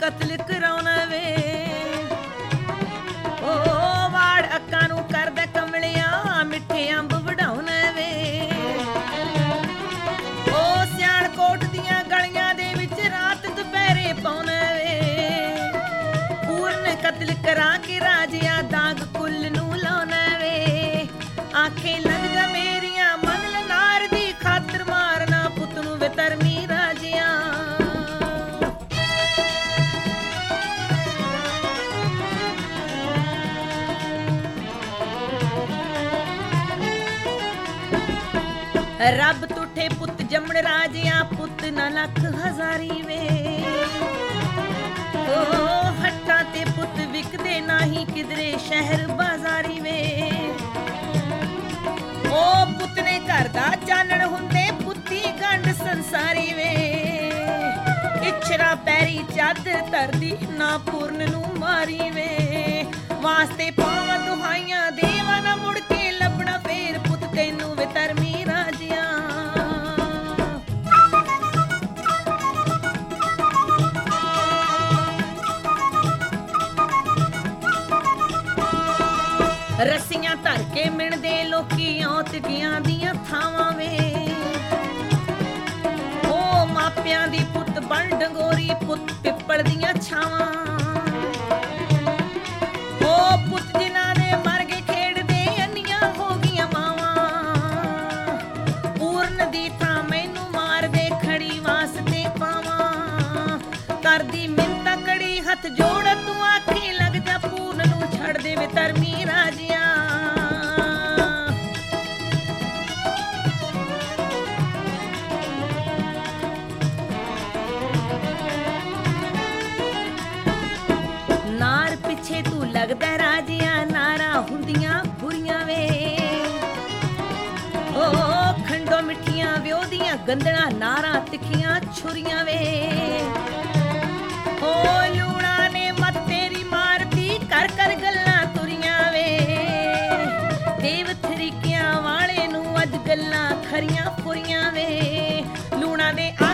ਕਤਲ ਕਰਾਉਣਾ ਵੇ। ਓ ਵਾੜ ਅੱਕਾਂ ਨੂੰ ਕਰਦਾ ਕਮਲਿਆ ਮਿੱਠੇ ਅੰਬ ਵਢਾਉਣਾ ਵੇ। ਓ ਸਿਆਣਕੋਟ ਦੀਆਂ ਗਲੀਆਂ ਦੇ ਵਿੱਚ ਰਾਤ ਦੁਪਹਿਰੇ ਪਾਉਣਾ ਵੇ। ਪੂਰਨ ਕਤਲ ਕਰਾ ਕੇ ਰਾਜਿਆ ਦਾਗ ਕੁੱਲ ਨੂੰ ਲਾਉਣਾ ਵੇ। ਆਖੇ ਲੱਗ ਜਾ ਮੇਰੀਆਂ ਮੰਨ ਲੈ ਨਾਰ ਦੀ ਖਾਤਰ ਮਾਰਨਾ ਪੁੱਤ ਨੂੰ ਵੇ ਧਰਮੀ ਰਾਜਿਆ। ਰੱਬ ਤੁਠੇ ਪੁੱਤ ਜੰਮਣ ਰਾਜਿਆ ਪੁੱਤ ਨਾ ਲੱਖ ਹਜ਼ਾਰੀ ਵੇ। ਓ ਹੱਟਾਂ ਤੇ ਪੁੱਤ ਵਿਕਦੇ ਨਹੀਂ ਕਿਧਰੇ ਸ਼ਹਿਰ ਬਾਜ਼ਾਰੀ ਵੇ। ਓ ਪੁੱਤ ਨੇ ਘਰ ਦਾ ਚਾਨਣ ਹੁੰਦੇ ਪੁੱਤੀ ਗੰਢ ਸੰਸਾਰੀ ਵੇ। ਇਛਰਾ ਪੈਰੀ ਚਾਦਰ ਧਰਦੀ ਨਾ ਪੂਰਨ ਨੂੰ ਮਾਰੀ ਵੇ। ਵਾਸਤੇ ਪਾਵਾਂ ਦੁਹਾਈਆਂ ਦੇਵਾਂ ਨਾ ਮੁੜ ਕੇ ਲੱਭਣਾ ਫੇਰ ਪੁੱਤ ਤੈਨੂੰ ਵੇ ਧਰਮੀ ਰਾਜਿਆ। ਰੱਸੀਆਂ ਧਰ ਕੇ ਮਿਣਦੇ ਲੋਕੀ ਔਤਗੀਆਂ ਦੀਆਂ ਥਾਵਾਂ ਵੇ। ਓ ਮਾਪਿਆਂ ਦੀ ਪੁੱਤ ਬਣ ਡੰਗੋਰੀ ਪੁੱਤ ਪਿੱਪਲ ਦੀਆਂ ਛਾਵਾਂ। ਓ ਪੁੱਤ ਜਿਨ੍ਹਾਂ ਦੇ ਮਰ ਗਏ ਖੇਡਦੇ ਅੰਨੀਆਂ ਹੋ ਗਈਆਂ ਮਾਵਾਂ। ਪੂਰਨ ਦੀ ਥਾਂ ਮੈਨੂੰ ਮਾਰਦੇ ਖੜੀ ਵਾਸਤੇ ਪਾਵਾਂ। ਕਰਦੀ ਮਿੰਨਤਾਂ ਕੜੀ ਹੱਥ ਜੋੜ ਤੂੰ ਆਖੀ ਲੱਗ ਜਾ ਪੂਰਨ ਨੂੰ ਛੱਡ ਦੇ ਵੇ ਧਰਮੀ ਰਾਜਿਆ। ਨਾਰ ਪਿੱਛੇ ਤੂੰ ਲੱਗਦਾ ਰਾਜਿਆ ਨਾਰਾਂ ਹੁੰਦੀਆਂ ਬੁਰੀਆਂ ਵੇ। ਓ ਖੰਡੋ ਮਿੱਠੀਆਂ ਵਿਉਦੀਆਂ ਗੰਦਲਾਂ ਨਾਰਾਂ ਤਿੱਖੀਆਂ ਛੁਰੀਆਂ ਵੇ। ਓ ਲੂਣਾ ਨੇ ਮਤ ਤੇਰੀ ਮਾਰਤੀ ਕਰ ਕਰ ਗੱਲਾਂ ਤੁਰੀਆਂ ਵੇ। ਦੇਵ ਤਰੀਕਿਆਂ ਵਾਲੇ ਨੂੰ ਅੱਜ ਗੱਲਾਂ ਖਰੀਆਂ ਫੁਰੀਆਂ ਵੇ। ਲੂਣਾ ਦੇ